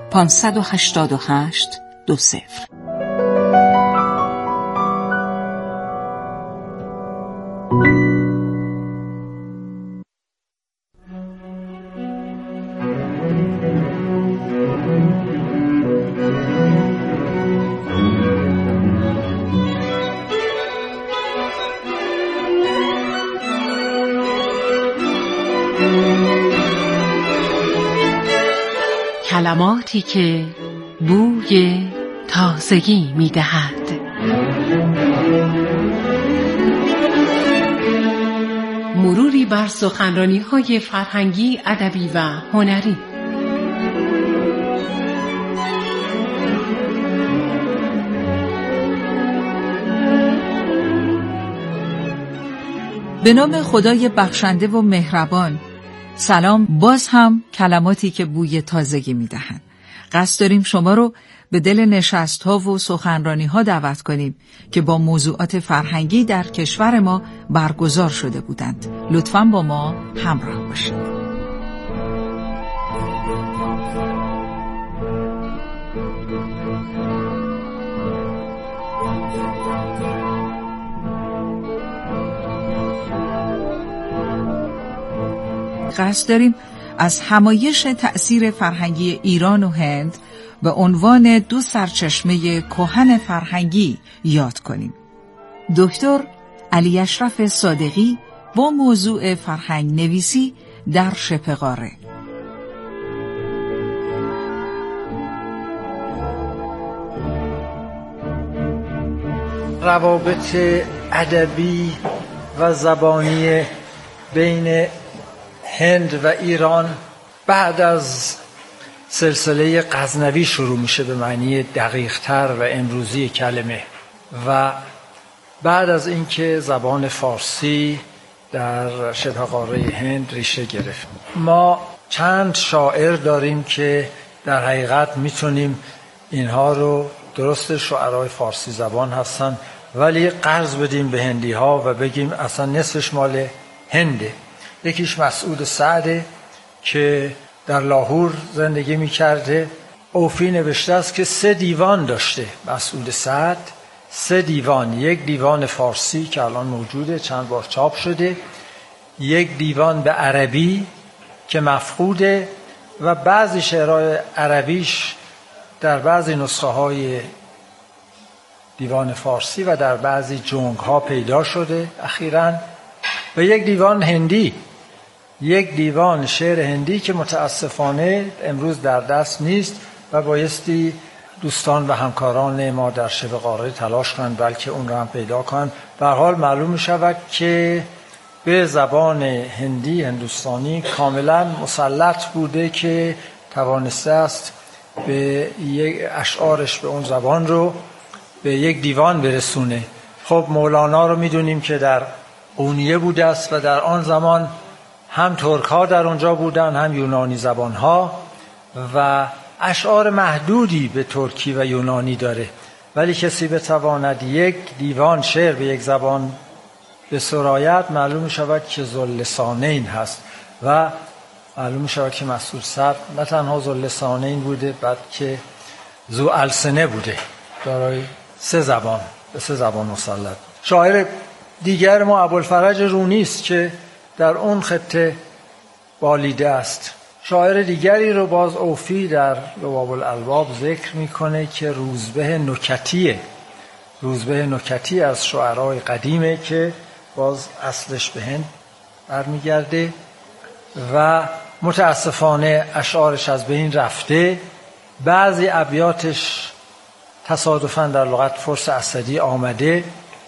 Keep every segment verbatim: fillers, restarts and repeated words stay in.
پانصد و هشتاد و هشت دو صفر. کلماتی که بوی تازگی می دهد. مروری بر سخنرانی‌های فرهنگی، ادبی و هنری. به نام خدای بخشنده و مهربان. سلام. باز هم کلماتی که بوی تازگی میدهند. قصد داریم شما رو به دل نشست‌ها و سخنرانی‌ها دعوت کنیم که با موضوعات فرهنگی در کشور ما برگزار شده بودند. لطفاً با ما همراه باشید. قصد داریم از همایش تأثیر فرهنگی ایران و هند به عنوان دو سرچشمه کهن فرهنگی یاد کنیم. دکتر علی اشرف صادقی با موضوع فرهنگ نویسی در شبه قاره. روابط ادبی و زبانی بین هند و ایران بعد از سلسله غزنوی شروع میشه به معنی دقیق‌تر و امروزی کلمه و بعد از اینکه زبان فارسی در شبه قاره هند ریشه گرفت. ما چند شاعر داریم که در حقیقت میتونیم اینها رو، درست شاعرای فارسی زبان هستن ولی قرض بدیم به هندی ها و بگیم اصلا نصفش مال هنده. یکیش مسعود سعده که در لاهور زندگی میکرده. اوفی نوشته است که سه دیوان داشته مسعود سعد، سه دیوان، یک دیوان فارسی که الان موجوده چند بار چاپ شده، یک دیوان به عربی که مفقوده و بعضی شعرهای عربیش در بعضی نسخه های دیوان فارسی و در بعضی جنگ ها پیدا شده اخیراً، و یک دیوان هندی، یک دیوان شعر هندی که متاسفانه امروز در دست نیست و بایستی دوستان و همکاران ما در شبه قاره تلاش کنند بلکه اون رو هم پیدا کنند. به هر حال معلوم شود که به زبان هندی هندوستانی کاملا مسلط بوده که توانسته است به یک اشعارش به اون زبان رو به یک دیوان برسونه. خب مولانا رو میدونیم که در قونیه بوده است و در آن زمان هم ترک ها در اونجا بودن هم یونانی زبان ها و اشعار محدودی به ترکی و یونانی داره، ولی کسی بتواند یک دیوان شعر به یک زبان به سرایت معلوم شود که ذواللسانین هست و معلوم شود که مسعود سعد نه تنها ذواللسانین بوده بلکه ذو السنه بوده، دارای سه زبان، به سه زبان مسلط. شاعر دیگر ما ابوالفرج رونی است که در اون خطه بالیده است. شاعر دیگری رو باز اوفی در لباب الالباب ذکر میکنه که روزبه نکتیه. روزبه نکتی از شعرای قدیمه که باز اصلش به هند برمیگرده و متاسفانه اشعارش از بین رفته. بعضی ابیاتش تصادفاً در لغت فارس اسدی آمده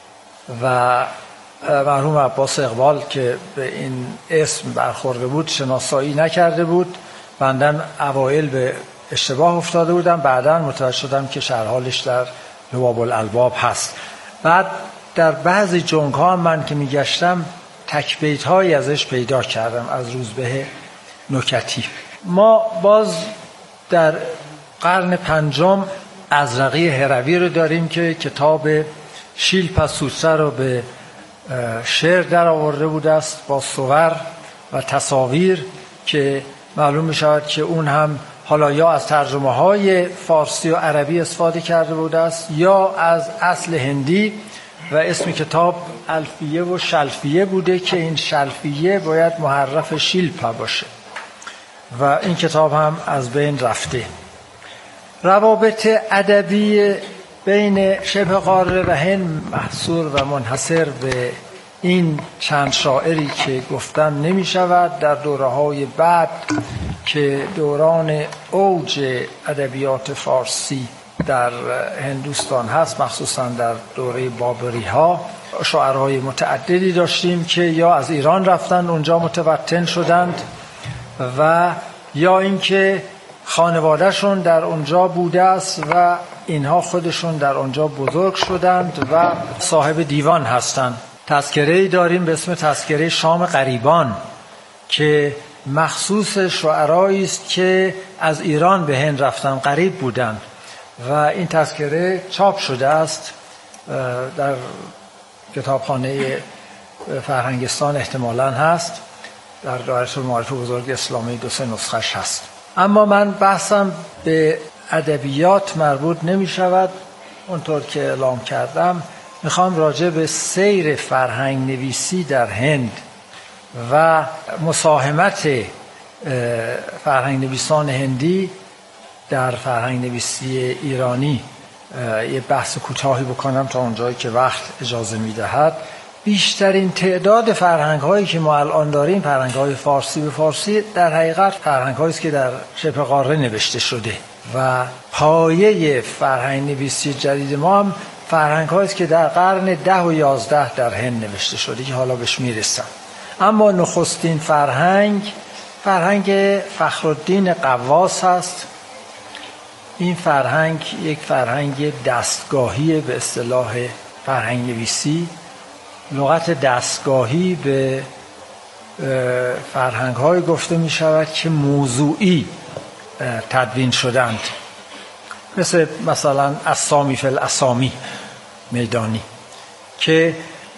و مرحوم عباس اقبال که به این اسم برخورده بود شناسایی نکرده بود. بندم اوایل به اشتباه افتاده بودم، بعداً متوجه شدم که شرح حالش در لباب الالباب هست. بعد در بعضی جنگ ها من که میگشتم تکبیت هایی ازش پیدا کردم از روزبه نکتی. ما باز در قرن پنجم ازرقی هروی رو داریم که کتاب شیلپسوتره رو به شعر در آورده بوده است با صور و تصاویر که معلوم می شود که اون هم حالا یا از ترجمه های فارسی و عربی استفاده کرده بوده است یا از اصل هندی و اسم کتاب الفیه و شلفیه بوده که این شلفیه باید محرف شیلپا باشه و این کتاب هم از بین رفته. روابط ادبی بین شبه قاره و هند محصور و منحصر به این چند شاعری که گفتم نمی شود. در دوره‌های بعد که دوران اوج ادبیات فارسی در هندوستان هست، مخصوصا در دوره بابری ها، شاعرای متعددی داشتیم که یا از ایران رفتن اونجا متوطن شدند و یا اینکه خانوادهشون در اونجا بوده است و اینها خودشون در اونجا بزرگ شدند و صاحب دیوان هستند. تذکره‌ای داریم به اسم تذکره شام غریبان که مخصوص شاعرایی است که از ایران به هند رفتن، غریب بودند و این تذکره چاپ شده است در کتابخانه فرهنگستان، احتمالاً هست، در دایره المعارف بزرگ اسلامی دو سه نسخش هست. اما من بحثم به ادبیات مربوط نمی شود. اونطور که اعلام کردم میخوام راجع به سیر فرهنگ نویسی در هند و مساهمت فرهنگ نویسان هندی در فرهنگ نویسی ایرانی یه بحث کوتاهی بکنم تا اونجایی که وقت اجازه میدهد. بیشترین تعداد فرهنگ هایی که ما الان داریم، فرهنگ های فارسی به فارسی، در حقیقت فرهنگ هایی است که در شبه قاره نوشته شده و پایه فرهنگ نویسی جدید ما هم فرهنگ هایی است که در قرن ده و یازده در هند نوشته شده که حالا بهش میرسم. اما نخستین فرهنگ فرهنگ فخرالدین غواص هست. این فرهنگ یک فرهنگ دستگاهی به اصطلاح فرهنگ نویسی. لغت دستگاهی به فرهنگ های گفته می شود که موضوعی تدوین شدند، مثل مثلا اسامی فی الاسامی میدانی که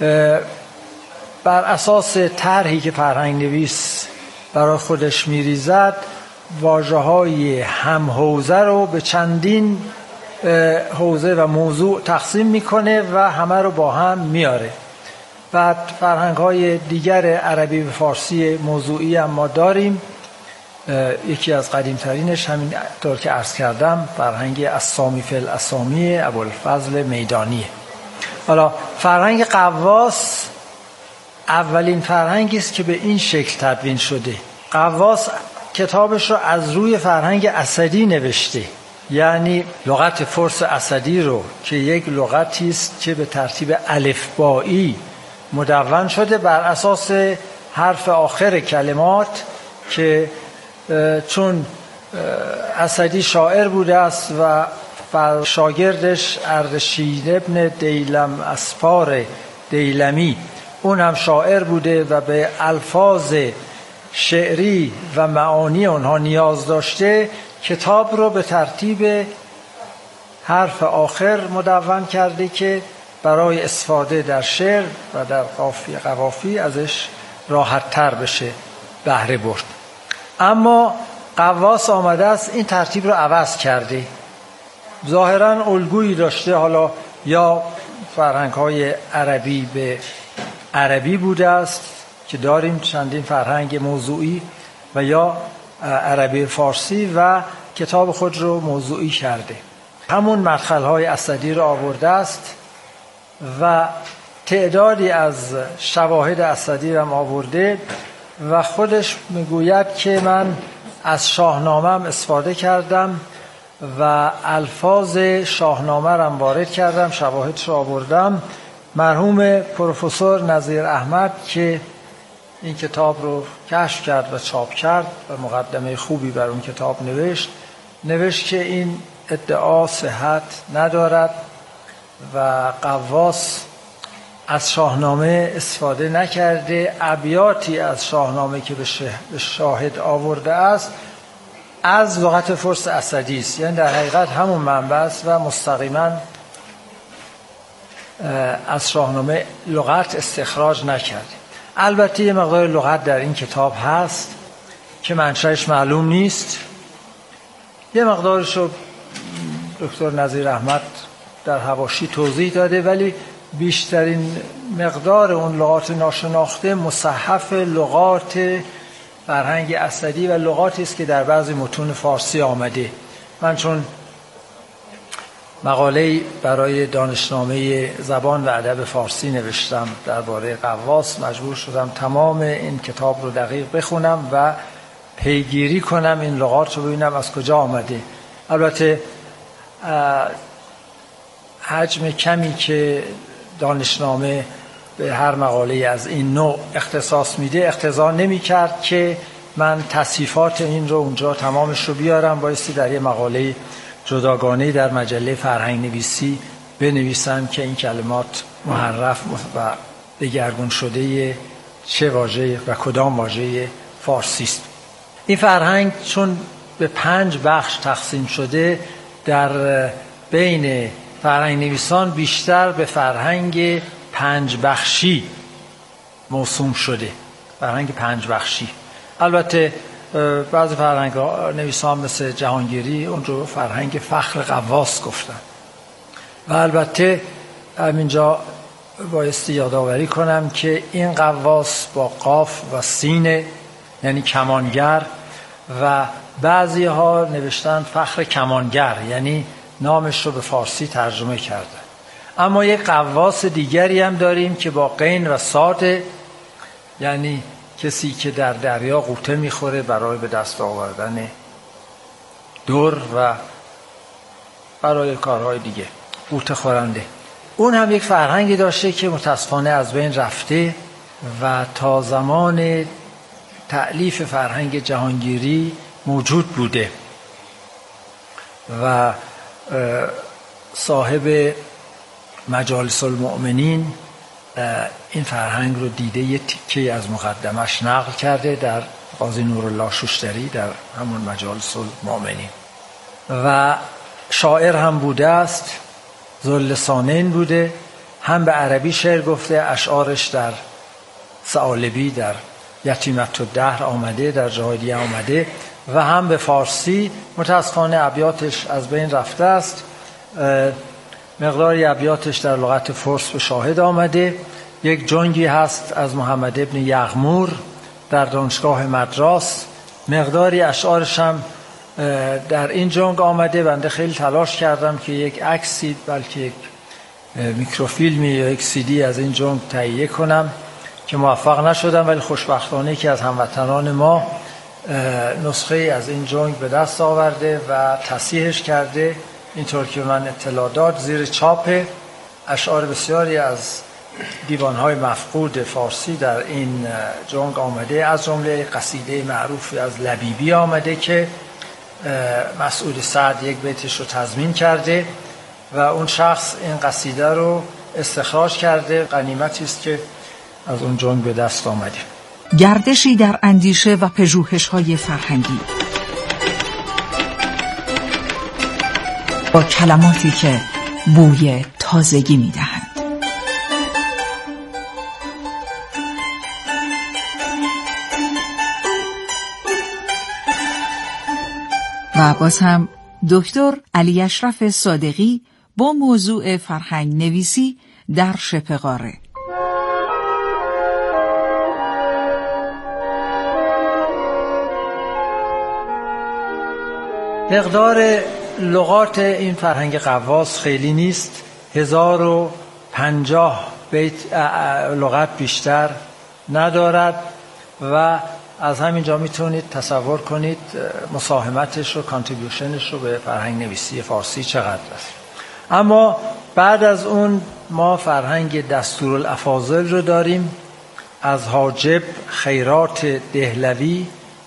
بر اساس طرحی که فرهنگ نویس برای خودش میریزد واژه‌های هم حوزه رو به چندین حوزه و موضوع تقسیم میکنه و همه رو با هم میاره. بعد فرهنگ‌های دیگر عربی و فارسی موضوعی هم ما داریم. یکی از قدیمترینش همین طور که عرض کردم فرهنگ اسامی فی الاسامی ابوالفضل میدانیه. حالا فرهنگ غواص اولین فرهنگی است که به این شکل تدوین شده. غواص کتابش رو از روی فرهنگ اسدی نوشته، یعنی لغت فرس اسدی رو که یک لغتی است که به ترتیب الفبایی مدون شده بر اساس حرف آخر کلمات، که چون اسدی شاعر بوده است و شاگردش اردشیر ابن دیلم اسفار دیلمی اون هم شاعر بوده و به الفاظ شعری و معانی اونها نیاز داشته، کتاب رو به ترتیب حرف آخر مدون کرده که برای استفاده در شعر و در قافیه قوافی ازش راحت تر بشه بهره برد. اما غواص آمده است این ترتیب رو عوض کرده، ظاهراً الگویی داشته، حالا یا فرهنگ های عربی به عربی بوده است که داریم چندین فرهنگ موضوعی، و یا عربی فارسی و کتاب خود رو موضوعی کرده. همون مدخل های اسدی رو آورده است و تعدادی از شواهد اسدی رو هم آورده و خودش میگوید که من از شاهنامه استفاده کردم و الفاظ شاهنامه رو وارد کردم، شواهدش رو آوردم. مرحوم پروفسور نظیر احمد که این کتاب رو کشف کرد و چاپ کرد و مقدمه خوبی بر اون کتاب نوشت، نوشت که این ادعا صحت ندارد و غواص از شاهنامه استفاده نکرده. ابیاتی از شاهنامه که به شاهد آورده است از لغت فرس اسدی است، یعنی در حقیقت همون منبع است و مستقیما از شاهنامه لغت استخراج نکرده. البته یه مقدار لغت در این کتاب هست که منشأش معلوم نیست یه مقدارش رو دکتر نظیر احمد در حواشی توضیح داده، ولی بیشترین مقدار اون لغات ناشناخته مصحف لغات فرهنگ اسدی و لغاتی است که در بعضی متون فارسی آمده. من چون مقاله برای دانشنامه زبان و ادب فارسی نوشتم درباره غواص، مجبور شدم تمام این کتاب رو دقیق بخونم و پیگیری کنم این لغات رو، ببینم از کجا آمده. البته حجم کمی که دانشنامه به هر مقاله از این نوع اختصاص میده اقتضا نمی کرد که من تصحیفات این رو اونجا تمامش رو بیارم، بایستی در یه مقاله جداگانه در مجله فرهنگ نویسی بنویسم که این کلمات محرف و دگرگون شده چه واژه و کدام واژه فارسی است. این فرهنگ چون به پنج بخش تقسیم شده، در بین فرهنگ نویسان بیشتر به فرهنگ پنج بخشی موسوم شده، فرهنگ پنج بخشی. البته بعضی فرهنگ نویسان مثل جهانگیری اون رو فرهنگ فخر غواص گفتن. و البته همینجا بایستی یادآوری کنم که این غواص با قاف و سین یعنی کمانگر، و بعضی ها نوشتن فخر کمانگر یعنی نامش رو به فارسی ترجمه کردن. اما یک غواص دیگری هم داریم که با غین و صاد، یعنی کسی که در دریا غوطه میخوره برای به دست آوردن در و برای کارهای دیگه، غوطه خورنده. اون هم یک فرهنگی داشته که متاسفانه از بین رفته و تا زمان تألیف فرهنگ جهانگیری موجود بوده و صاحب مجالس المؤمنین این فرهنگ رو دیده، یه تیکه از مقدمش نقل کرده در قاضی نورالله شوشتری در همون مجالس المؤمنین. و شاعر هم بوده است، ذواللسانین بوده، هم به عربی شعر گفته، اشعارش در ثعالبی در یتیمت الدهر آمده، در جاهای دیگه آمده، و هم به فارسی. متاسفانه ابیاتش از بین رفته است. مقداری ابیاتش در لغت فارس به شاهد آمده. یک جنگی هست از محمد ابن یغمور در دانشگاه مدراس، مقداری اشعارش هم در این جنگ آمده. بنده خیلی تلاش کردم که یک عکسی، بلکه یک میکروفیلمی یا یک سی دی از این جنگ تهیه کنم که موفق نشدم، ولی خوشبختانه که از هموطنان ما نسخه از این جنگ به دست آورده و تصحیحش کرده، اینطور که من اطلاع داد زیر چاپ. اشعار بسیاری از دیوانهای مفقود فارسی در این جنگ آمده، از جمله قصیده معروفی از لبیبی آمده که مسعود سعد یک بیتش رو تضمین کرده و اون شخص این قصیده رو استخراج کرده. غنیمتی است که از اون جنگ به دست آمده. گردشی در اندیشه و پژوهش‌های فرهنگی با کلماتی که بوی تازگی می‌دهند. و باز هم دکتر علی اشرف صادقی با موضوع فرهنگ نویسی در شبه قاره. مقدار لغات این فرهنگ غواص خیلی نیست، هزار و پنجاه بیت لغت بیشتر ندارد و از همینجا میتونید تصور کنید مساهمتش رو، کانتریبیوشنش رو به فرهنگ نویسی فارسی چقدر است. اما بعد از اون ما فرهنگ دستورالافاضل رو داریم از حاجب خیرات دهلوی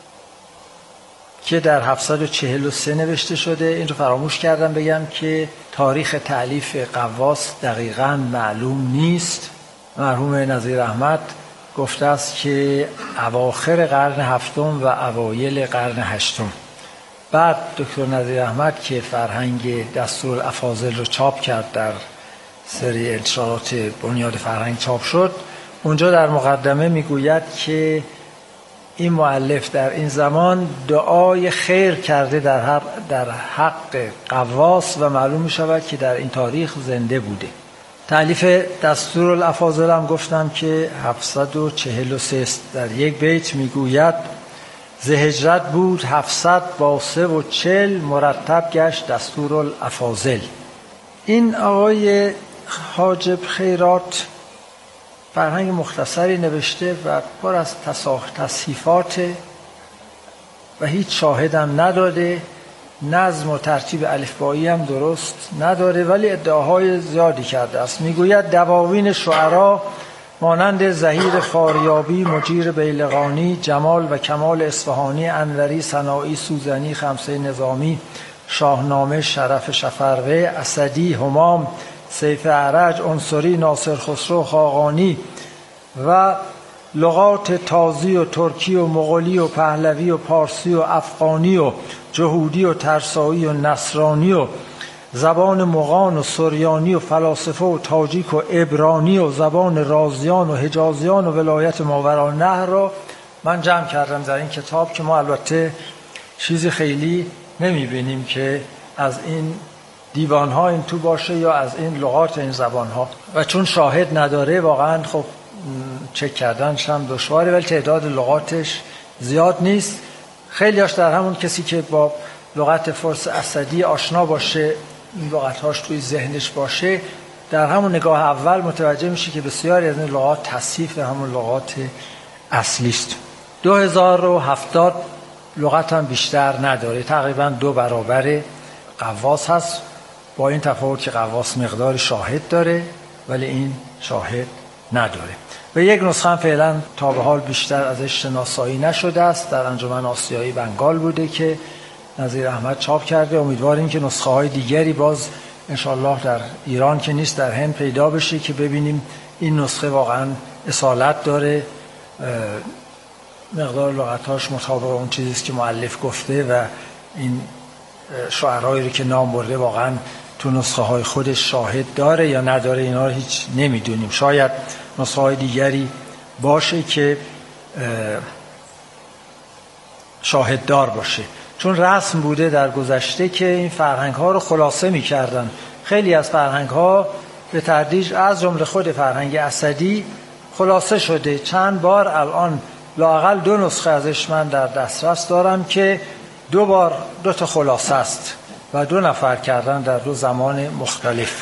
که در هفتصد و چهل و سه نوشته شده. این رو فراموش کردم بگم که تاریخ تألیف غواص دقیقاً معلوم نیست. مرحوم نظیر احمد گفته است که اواخر قرن هفتم و اوایل قرن هشتم. بعد دکتر نظیر احمد که فرهنگ دستورالافاضل رو چاپ کرد، در سری انتشارات بنیاد فرهنگ چاپ شد، اونجا در مقدمه میگوید که این مؤلف در این زمان دعای خیر کرده در حق, در حق غواص و معلوم می شود که در این تاریخ زنده بوده. تألیف دستورالافاضل هم گفتم که هفتصد و چهل و سه است. در یک بیت می گوید ز هجرت بود هفتصد با سه و چل مرتب گشت دستورالافاضل. این آقای حاجب خیرات فرهنگ مختصری نوشته و پر از تصحیفات و هیچ شاهدم نداده، نظم و ترتیب الفبایی هم درست نداره، ولی ادعاهای زیادی کرده است. میگوید دواوین شعرا مانند زهیر فاریابی، مجیر بیلقانی، جمال و کمال اصفهانی، انوری، سنایی، سوزنی، خمسه نظامی، شاهنامه، شرف شفرقه، اسدی، همام، سیف اعرج، عنصری، ناصر خسرو، خاقانی و لغات تازی و ترکی و مغولی و پهلوی و پارسی و افغانی و جهودی و ترسایی و نصرانی و زبان مغان و سریانی و فلاسفه و تاجیک و عبرانی و زبان رازیان و حجازیان و ولایت ماوراءالنهر را من جمع کردم در این کتاب که ما البته چیزی خیلی نمیبینیم که از این دیوان‌ها این تو باشه یا از این لغات این زبان‌ها، و چون شاهد نداره واقعا خب چک کردنش هم دشواره، ولی تعداد لغاتش زیاد نیست. خیلیاش در همون کسی که با لغت فارس اسدی آشنا باشه، این لغت‌هاش توی ذهنش باشه، در همون نگاه اول متوجه میشه که بسیاری از این لغات تصحیف همون لغات اصلی است. دو هزار و هفتاد لغت هم بیشتر نداره، تقریبا دو برابر غواص هست، با این تفاوت که غواص مقدار شاهد داره ولی این شاهد نداره. و یک نسخه هم فعلا تا به حال بیشتر ازش شناسایی نشده است، در انجمن آسیایی بنگال بوده که نظیر احمد چاپ کرده. امیدواریم که نسخه های دیگری باز انشالله در ایران که نیست در هند پیدا بشه که ببینیم این نسخه واقعا اصالت داره، مقدار لغتاش مطابق اون چیزیست که مؤلف گفته و این شعرهایی رو که نام برده واقعا تو نسخه های خودش شاهد داره یا نداره، اینا رو هیچ نمیدونیم. شاید نسخه های دیگری باشه که شاهد دار باشه، چون رسم بوده در گذشته که این فرهنگ ها رو خلاصه میکردن. خیلی از فرهنگ ها به تدریج از جمله خود فرهنگ اسدی خلاصه شده. چند بار الان لااقل دو نسخه ازش من در دسترس دارم که دو بار دو تا خلاصه است و دو نفر کردن در دو زمان مختلف.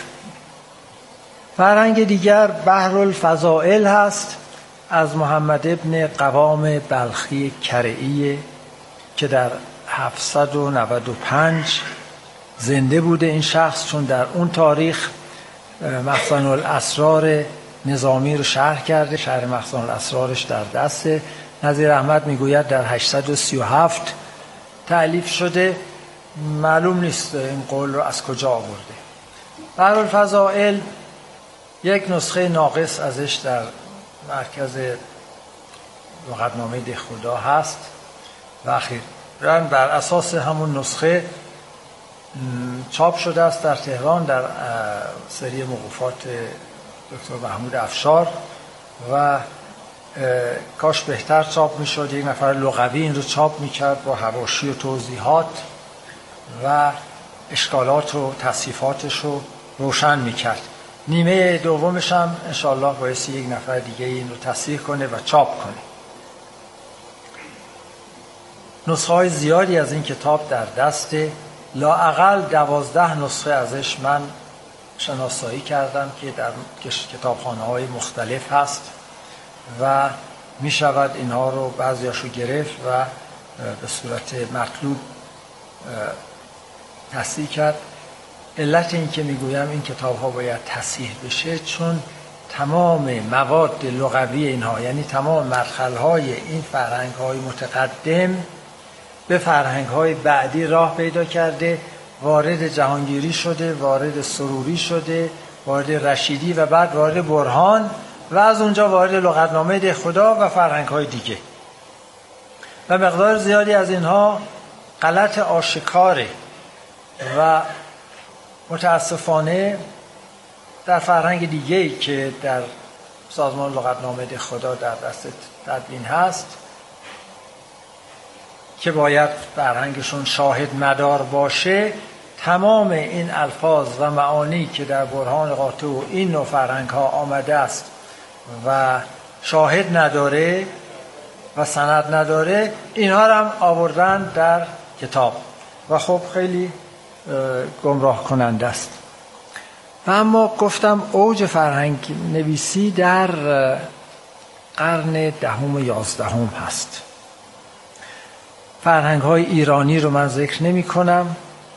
فرهنگ دیگر بحر الفضائل هست از محمد ابن قوام بلخی کرعی که در هفتصد و نود و پنج زنده بوده این شخص، چون در اون تاریخ مخزن الاسرار نظامی رو شرح کرده. شرح مخزن الاسرارش در دست نظیر احمد میگوید در هشتصد و سی و هفت تألیف شده. معلوم نیست این قول رو از کجا آورده. بحر الفضائل یک نسخه ناقص ازش در مرکز لغتنامه دهخدا هست و اخیراً بر اساس همون نسخه چاپ شده است در تهران در سری موقوفات دکتر محمود افشار و کاش بهتر چاپ می شد. یک نفر لغوی این رو چاپ می کرد با حواشی و توضیحات و اشکالات و تصحیفاتش رو روشن می کرد. نیمه دومش هم انشاءالله بایستی یک نفر دیگه این رو تصحیح کنه و چاپ کنه. نسخه های زیادی از این کتاب در دست، لااقل دوازده نسخه ازش من شناسایی کردم که در کتابخانه های مختلف هست و می شود اینها رو بعضیاشو گرفت و به صورت مطلوب تصحیح کرد. علت این که میگویم این کتاب ها باید تصحیح بشه چون تمام مواد لغوی اینها، یعنی تمام مدخل های این فرهنگ های متقدم به فرهنگ های بعدی راه پیدا کرده، وارد جهانگیری شده، وارد سروری شده، وارد رشیدی و بعد وارد برهان و از اونجا وارد لغتنامه دهخدا و فرهنگ های دیگه. و مقدار زیادی از اینها غلط آشکاره و متاسفانه در فرهنگ دیگه‌ای که در سازمان لغتنامه دهخدا در دست تدوین هست که باید فرهنگشون شاهد مدار باشه، تمام این الفاظ و معانی که در برهان قاطع و این نوع فرهنگ ها آمده است و شاهد نداره و سند نداره، اینها رو هم آوردن در کتاب و خب خیلی گمراه کننده است. و اما گفتم اوج فرهنگ نویسی در قرن دهم و یازدهم هست. فرهنگ های ایرانی رو من ذکر نمی کنم.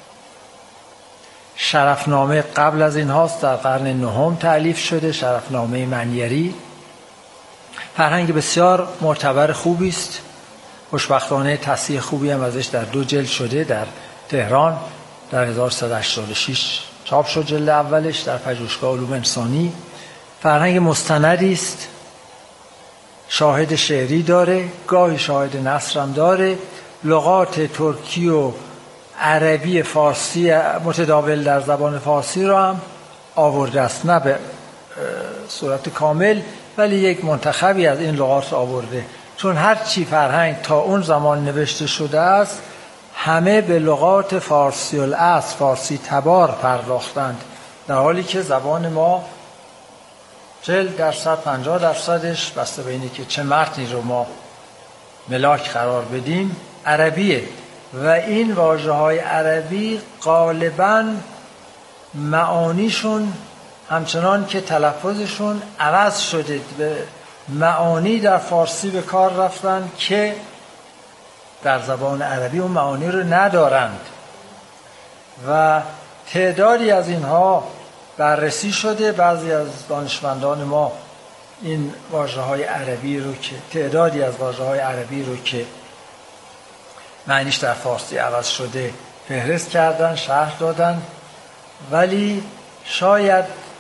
شرفنامه قبل از این هاست، در قرن نهم تألیف شده، شرفنامه منیری. فرهنگ بسیار معتبر خوبی است. خوشبختانه تصحیح خوبی هم ازش در دو جلد شده، در تهران در هزار و سیصد و هشتاد و شش چاپ شد جلد اولش در پژوهشگاه علوم انسانی. فرهنگ مستندی است، شاهد شعری داره، گاهی شاهد نثر هم داره. لغات ترکی و عربی فارسی متداول در زبان فارسی رو هم آورده است، نه به صورت کامل ولی یک منتخبی از این لغات رو آورده، چون هر چی فرهنگ تا اون زمان نوشته شده است همه به لغات فارسی الاصل، فارسی تبار پرداختند، در حالی که زبان ما چهل درصد پنجاه درصدش بسته به اینه که چه متنی رو ما ملاک قرار بدیم عربیه و این واژه‌های عربی غالباً معانیشون همچنان که تلفظشون عوض شده به معانی در فارسی به کار رفتن که در زبان عربی اون معانی رو ندارند و تعدادی از اینها بررسی شده. بعضی از دانشمندان ما این واژه‌های عربی رو که تعدادی از واژه‌های عربی رو که معنیش در فارسی عوض شده فهرست کردن، شرح دادن، ولی شاید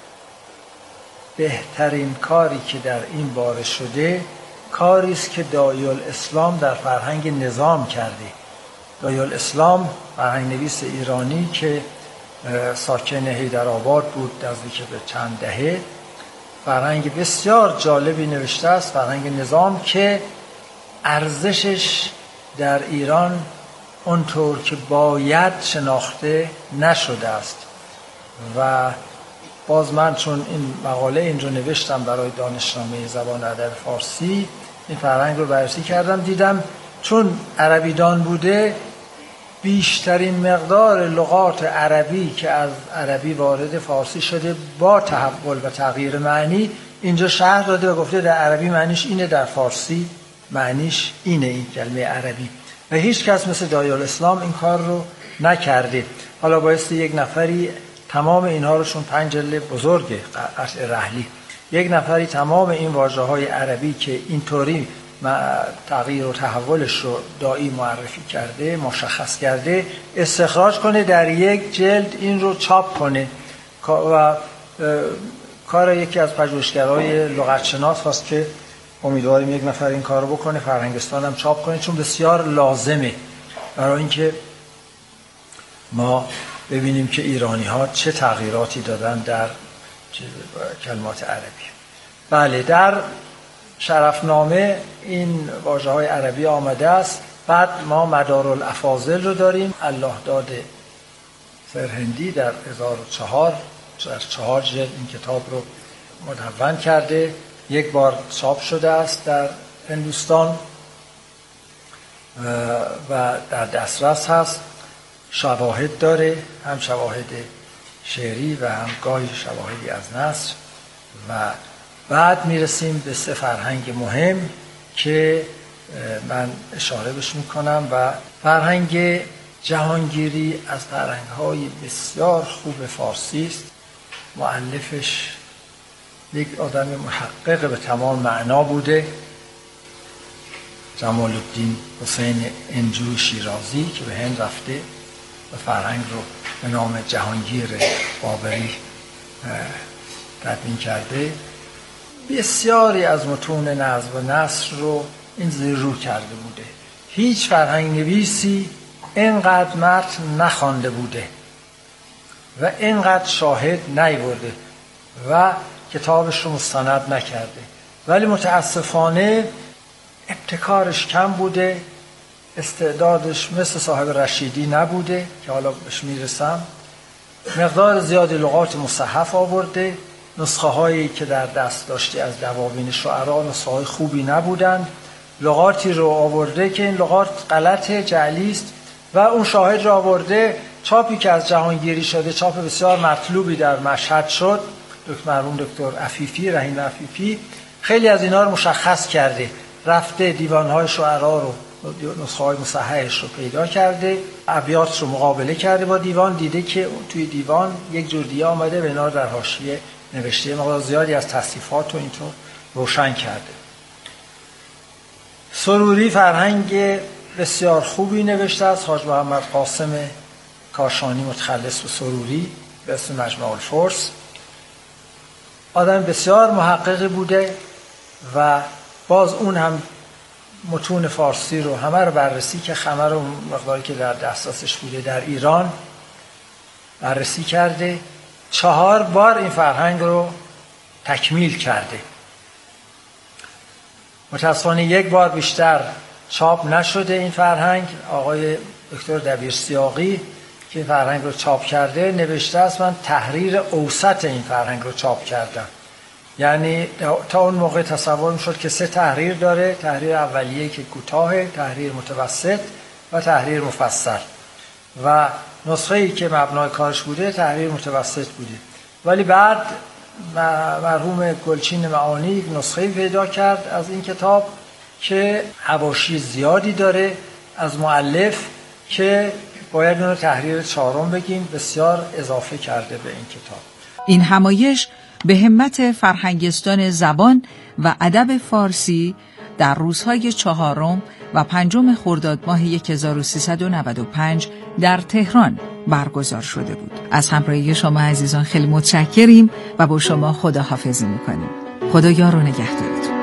بهترین کاری که در این باره شده کاری است که داعی الاسلام در فرهنگ نظام کرده. داعی الاسلام فرهنگ نویس ایرانی که ساکن حیدرآباد بود نزدیک به چند دهه، فرهنگ بسیار جالبی نوشته است، فرهنگ نظام که ارزشش در ایران اونطور که باید شناخته نشده است. و باز من چون این مقاله این رو نوشتم برای دانشنامه زبان ادب فارسی، این فرهنگ رو بررسی کردم، دیدم چون عربی دان بوده بیشترین مقدار لغات عربی که از عربی وارد فارسی شده با تحول و تغییر معنی اینجا شرح داده و گفته در عربی معنیش اینه، در فارسی معنیش اینه، این کلمه عربی. و هیچ کس مثل داعی الاسلام این کار رو نکرده. حالا بایستی یک نفری تمام اینها رو، چون پنج جلد بزرگه قطع رحلی، یک نفری تمام این واژه‌های عربی که اینطوری تغییر و تحولش رو داعی معرفی کرده، مشخص کرده، استخراج کنه در یک جلد این رو چاپ کنه و کار یکی از پژوهشگرای لغتشناس خواست که امیدواریم یک نفر این کار رو بکنه، فرهنگستان هم چاپ کنه، چون بسیار لازمه برای اینکه ما ببینیم که ایرانی ها چه تغییراتی دادن در کلمات عربی. بله، در شرفنامه این واژه‌های عربی آمده است. بعد ما مدارالافاضل رو داریم، الله داد سرهندی در هزار و چهار در چهار جلد این کتاب رو مدون کرده، یک بار چاپ شده است در هندوستان و در دسترس هست. شواهد داره، هم شواهد شعری و هم گاهی شواهدی از نثر. و بعد میرسیم به سه فرهنگ مهم که من اشاره بهش میکنم و فرهنگ جهانگیری از فرهنگ‌های بسیار خوب فارسی است. مؤلفش یک آدم محقق به تمام معنا بوده، جمال الدین حسین انجوی شیرازی که به هند رفته و فرهنگ رو به نام جهانگیر بابری تدوین کرده. بسیاری از متون نظم و نثر رو این زیر رو کرده بوده. هیچ فرهنگ نویسی اینقدر متن نخوانده بوده و اینقدر شاهد نیورده و کتابش رو مستند نکرده، ولی متاسفانه ابتکارش کم بوده استعدادش مثل صاحب رشیدی نبوده که حالا بهش میرسم. مقدار زیادی لغات مصحف آورده. نسخه هایی که در دست داشته از دواوین شعرا نسخه های خوبی نبودند. لغاتی رو آورده که این لغات غلط جعلی است و اون شاهد رو آورده. چاپی که از جهانگیری شده، چاپ بسیار مطلوبی در مشهد شد، دکتر مرحوم دکتر عفیفی، رحیم عفیفی، خیلی از اینا رو مشخص کرده. رفته دیوان‌های شعرا رو، نسخه‌های مصححش رو پیدا کرده، ابیات رو مقابله کرده با دیوان، دیده که توی دیوان یک جور دیگه آمده و اینا رو در حاشیه نوشته. مقدار زیادی از تصنیفات رو اینطور روشن کرده. سروری فرهنگ بسیار خوبی نوشته است. حاج محمد قاسم کاشانی متخلص به سروری به اسم مجمع الفرس، آدم بسیار محققی بوده و باز اون هم متون فارسی رو همه رو بررسی که همه رو مقداری که در دسترسش بوده در ایران بررسی کرده. چهار بار این فرهنگ رو تکمیل کرده. متاسفانه یک بار بیشتر چاپ نشده این فرهنگ. آقای دکتر دبیر سیاقی که این فرهنگ رو چاپ کرده نوشته است من تحریر اوسط این فرهنگ رو چاپ کردم. یعنی تا اون موقع تصور می‌شد که سه تحریر داره، تحریر اولیه که کوتاه، تحریر متوسط و تحریر مفصل، و نسخه‌ای که مبنای کارش بوده تحریر متوسط بوده. ولی بعد مرحوم گلچین معانی نسخه‌ای پیدا کرد از این کتاب که حواشی زیادی داره از مؤلف که باید اون رو تحریر چهارم بگیم، بسیار اضافه کرده به این کتاب. این همایش به همت فرهنگستان زبان و ادب فارسی در روزهای چهارم و پنجم خرداد ماه هزار و سیصد و نود و پنج در تهران برگزار شده بود. از همراهی شما عزیزان خیلی متشکریم و با شما خداحافظی میکنیم. خدا یار و نگهدارتون.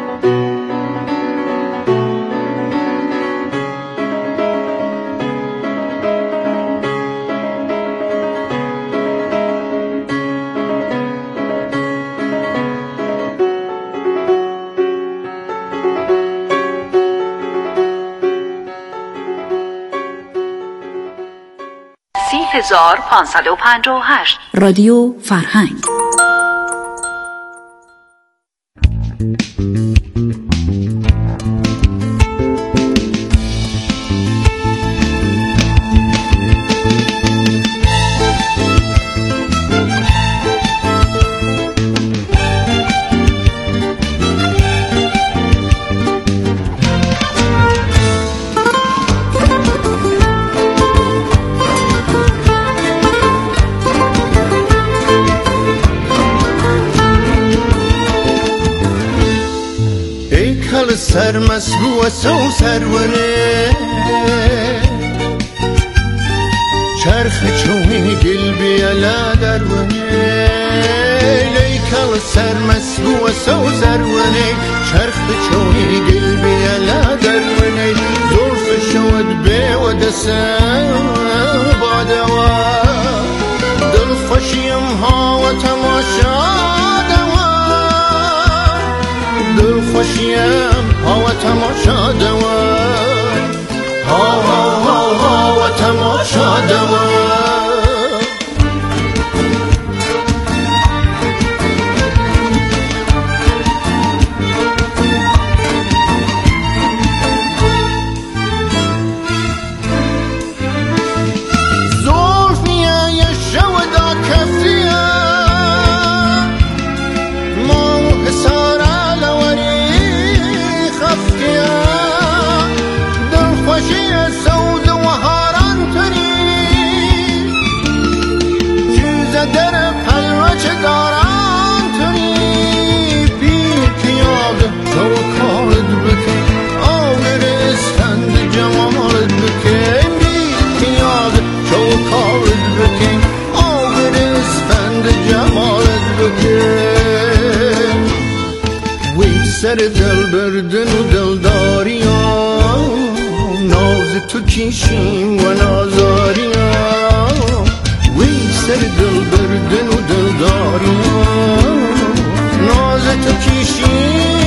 هزار و پانصد و پنجاه و هشت رادیو فرهنگ. سر مسبوع سو سرونه چرخ چومی گل بیالا درونه لیکل سر مسبوع سو سرونه چرخ چومی گل بیالا درونه زلف شود به و دسم بادوا دل خوشیم ها و تماشا دل خوشیم ها و تماشا دوان ها ها ها ها و تماشا دوان سر دل بردن و دلداریم ناز تو کشیم و نازاریم وی سر دل بردن و دلداریم ناز تو کشیم